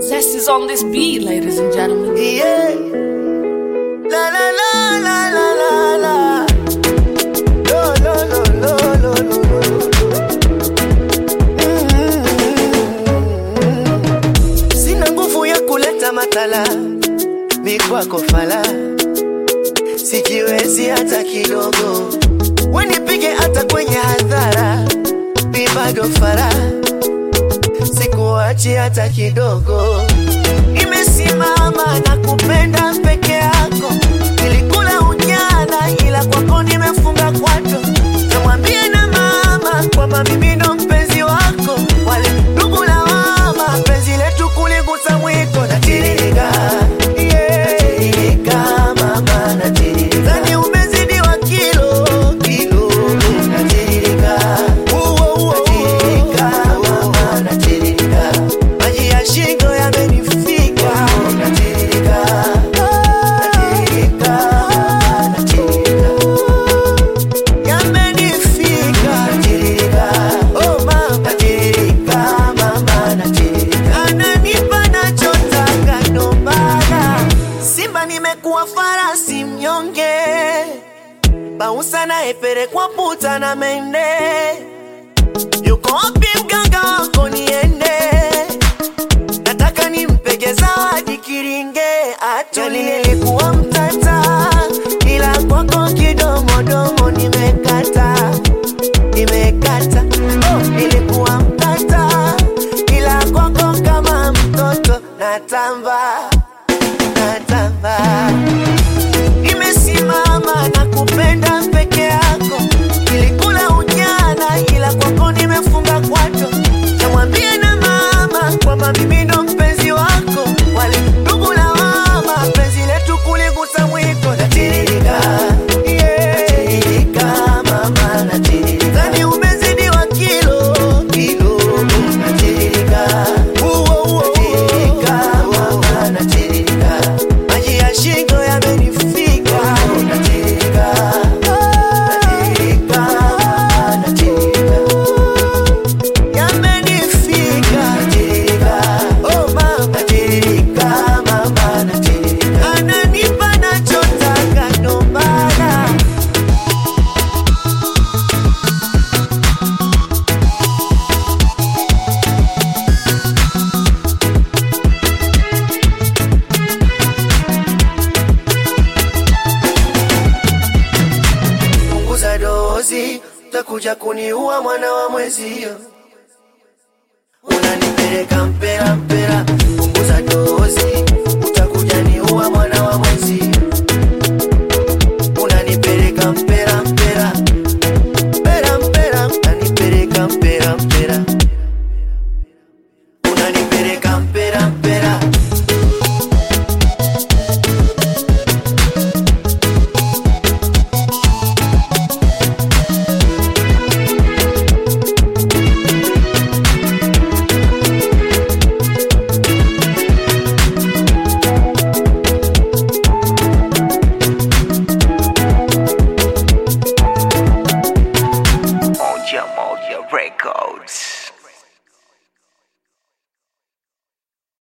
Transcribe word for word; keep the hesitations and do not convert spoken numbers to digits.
Zest is on this beat, ladies and gentlemen. Yeah. La la la la la la la. Lo lo lo lo lo lo. Mm-hmm. Sina nguvu ya kuleta matala, ni kwako fala, sijiwezi hata kidogo. Wanipige hata kwenye hadhara, ni bado fara, sikuachi hata kidogo. Nimesimama na kupenda peke yako, nilikula ujana ila kwako nimefunga kwato. Namwambia na mama kwamba mimi ndo mpenzi wako, wale ndugu na mama penzi letu kuligusa mwiko. Natiririka, yeah, natiririka mama, natiririka. Zani umezidi wa kilo, kilo. Natiririka, uo uo, natiririka mama, natiririka. Maji ya shingo yamenifika. Natiririka, natiririka, natiririka. Yamenifika. Natiririka, oh mama, natiririka mama, natiririka. Ananipa nachotaka ndo maana simba nimekuwa farasi mnyonge, bausa na epere kwa puta na mende. Yuko wapi mganga wako niende? Nataka nimpege zawadi kiringe atulie. Nilikuwa mtata ila kwako kidomo domo nimekata, nimekata. Oh, nilikuwa mtata ila kwako kama mtoto natamba, natamba. Nimesimama na kupenda peke yako, nilikula ujana ila kwako nimefunga kwato. Namwambia na mama kwamba mimi ndo mpenzi wako, wale ndugu na mama penzi letu kuligusa mwiko. Natiririka, yeah, natiririka mama, natiririka. Zani umezidi wa kilo, kilo. Natiririka, uo uo, natiririka mama, natiririka. Maji ya shingo yamenifika. Natiririka, natiririka, natiririka. Yamenifika. Natiririka, oh mama, natiririka mama, natiririka. Ananipa nachotaka ndo maana punguza dozi, utakuja kuniua mwana wa mwezio. Unanipeleka